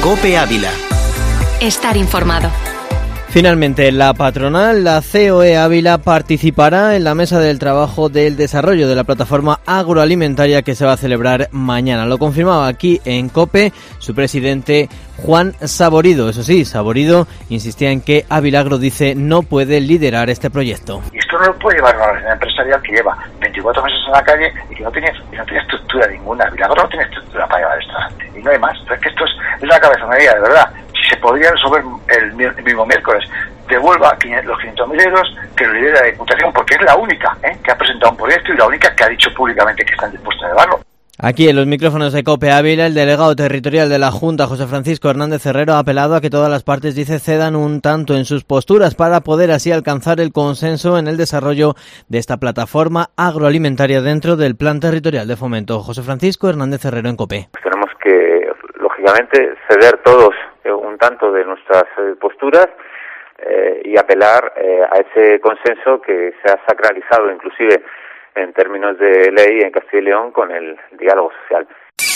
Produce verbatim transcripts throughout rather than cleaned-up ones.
COPE Ávila. Estar informado. Finalmente, la patronal, la C O E Ávila, participará en la mesa del trabajo del desarrollo de la plataforma agroalimentaria que se va a celebrar mañana. Lo confirmaba aquí en COPE su presidente Juan Saborido. Eso sí, Saborido insistía en que Avilagro, dice, no puede liderar este proyecto. Y esto no lo puede llevar una organización empresarial que lleva veinticuatro meses en la calle y que no tiene, y no tiene estructura ninguna. Avilagro no tiene estructura para llevar esto adelante. Y no hay más. Pero es que esto es, es una cabezonería, de verdad. Si se podría resolver el, el mismo miércoles, devuelva los quinientos mil euros que lo lidera la Diputación, porque es la única ¿eh? que ha presentado un proyecto y la única que ha dicho públicamente que están dispuestos a llevarlo. Aquí en los micrófonos de COPE Ávila, el delegado territorial de la Junta, José Francisco Hernández Herrero, ha apelado a que todas las partes, dice, cedan un tanto en sus posturas para poder así alcanzar el consenso en el desarrollo de esta plataforma agroalimentaria dentro del Plan Territorial de Fomento. José Francisco Hernández Herrero en COPE. Pues tenemos que, lógicamente, ceder todos un tanto de nuestras eh, posturas eh, y apelar eh, a ese consenso que se ha sacralizado inclusive en términos de ley en Castilla y León con el diálogo social.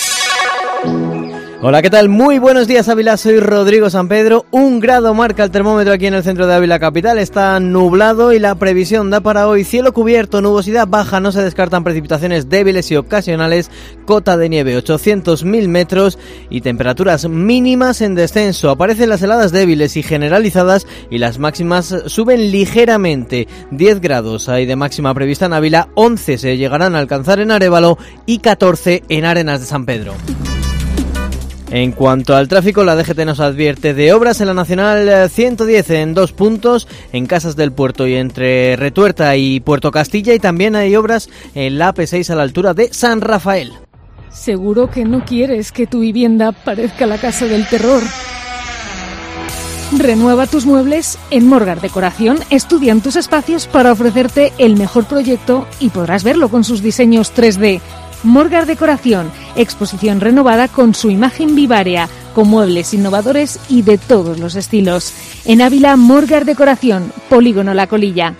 Hola, ¿qué tal? Muy buenos días, Ávila. Soy Rodrigo San Pedro. Un grado marca el termómetro aquí en el centro de Ávila capital. Está nublado y la previsión da para hoy cielo cubierto, nubosidad baja, no se descartan precipitaciones débiles y ocasionales, cota de nieve ochocientos mil metros y temperaturas mínimas en descenso. Aparecen las heladas débiles y generalizadas y las máximas suben ligeramente. diez grados hay de máxima prevista en Ávila, once se llegarán a alcanzar en Arévalo y catorce en Arenas de San Pedro. En cuanto al tráfico, la D G T nos advierte de obras en la Nacional ciento diez en dos puntos, en Casas del Puerto y entre Retuerta y Puerto Castilla, y también hay obras en la A P seis a la altura de San Rafael. Seguro que no quieres que tu vivienda parezca la casa del terror. Renueva tus muebles en Morgar Decoración. Estudian tus espacios para ofrecerte el mejor proyecto y podrás verlo con sus diseños tres D. Morgar Decoración, exposición renovada con su imagen vivaria, con muebles innovadores y de todos los estilos. En Ávila, Morgar Decoración, Polígono La Colilla.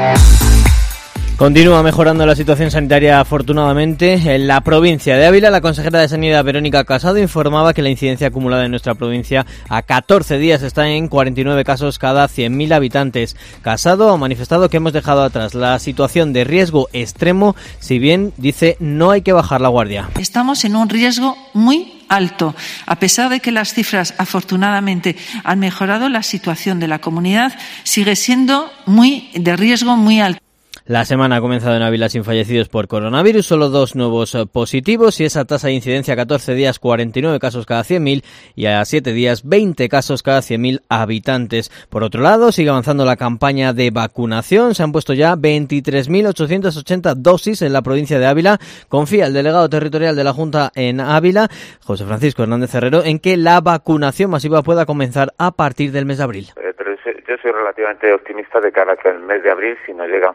Continúa mejorando la situación sanitaria, afortunadamente. En la provincia de Ávila, la consejera de Sanidad, Verónica Casado, informaba que la incidencia acumulada en nuestra provincia a catorce días está en cuarenta y nueve casos cada cien mil habitantes. Casado ha manifestado que hemos dejado atrás la situación de riesgo extremo, si bien, dice, no hay que bajar la guardia. Estamos en un riesgo muy alto. A pesar de que las cifras, afortunadamente, han mejorado, la situación de la comunidad sigue siendo muy de riesgo muy alto. La semana ha comenzado en Ávila sin fallecidos por coronavirus, solo dos nuevos positivos y esa tasa de incidencia a catorce días, cuarenta y nueve casos cada cien mil y a siete días, veinte casos cada cien mil habitantes. Por otro lado, sigue avanzando la campaña de vacunación. Se han puesto ya veintitrés mil ochocientas ochenta dosis en la provincia de Ávila. Confía el delegado territorial de la Junta en Ávila, José Francisco Hernández Herrero, en que la vacunación masiva pueda comenzar a partir del mes de abril. Eh, pero yo soy relativamente optimista de cara a que el mes de abril, si no llega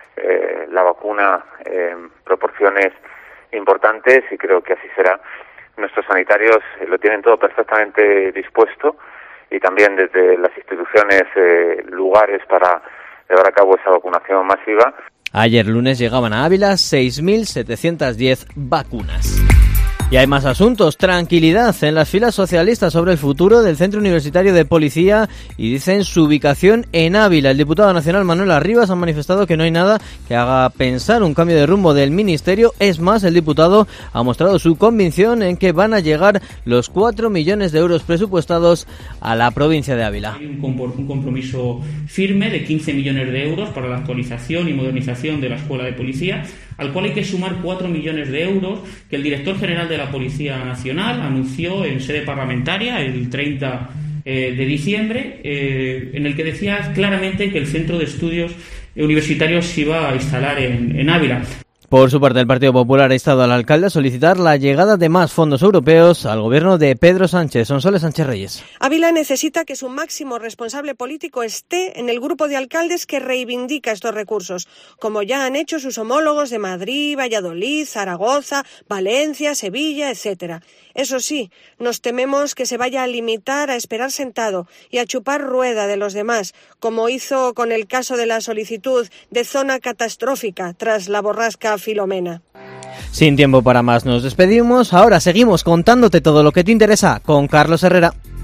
Eh, la vacuna en eh, proporciones importantes, y creo que así será. Nuestros sanitarios lo tienen todo perfectamente dispuesto y también desde las instituciones eh, lugares para llevar a cabo esa vacunación masiva. Ayer lunes llegaban a Ávila seis mil setecientas diez vacunas. Y hay más asuntos. Tranquilidad en las filas socialistas sobre el futuro del Centro Universitario de Policía y dicen su ubicación en Ávila. El diputado nacional Manuel Arribas ha manifestado que no hay nada que haga pensar un cambio de rumbo del ministerio. Es más, el diputado ha mostrado su convicción en que van a llegar los cuatro millones de euros presupuestados a la provincia de Ávila. Hay un compromiso firme de quince millones de euros para la actualización y modernización de la Escuela de Policía, al cual hay que sumar cuatro millones de euros que el director general de la Policía Nacional anunció en sede parlamentaria el treinta de diciembre, eh, en el que decía claramente que el centro de estudios universitarios se iba a instalar en, en Ávila. Por su parte, el Partido Popular ha instado al alcalde a solicitar la llegada de más fondos europeos al gobierno de Pedro Sánchez. Sonsoles Sánchez Reyes. Ávila necesita que su máximo responsable político esté en el grupo de alcaldes que reivindica estos recursos, como ya han hecho sus homólogos de Madrid, Valladolid, Zaragoza, Valencia, Sevilla, etcétera. Eso sí, nos tememos que se vaya a limitar a esperar sentado y a chupar rueda de los demás, como hizo con el caso de la solicitud de zona catastrófica tras la borrasca Filomena. Sin tiempo para más nos despedimos, ahora seguimos contándote todo lo que te interesa con Carlos Herrera.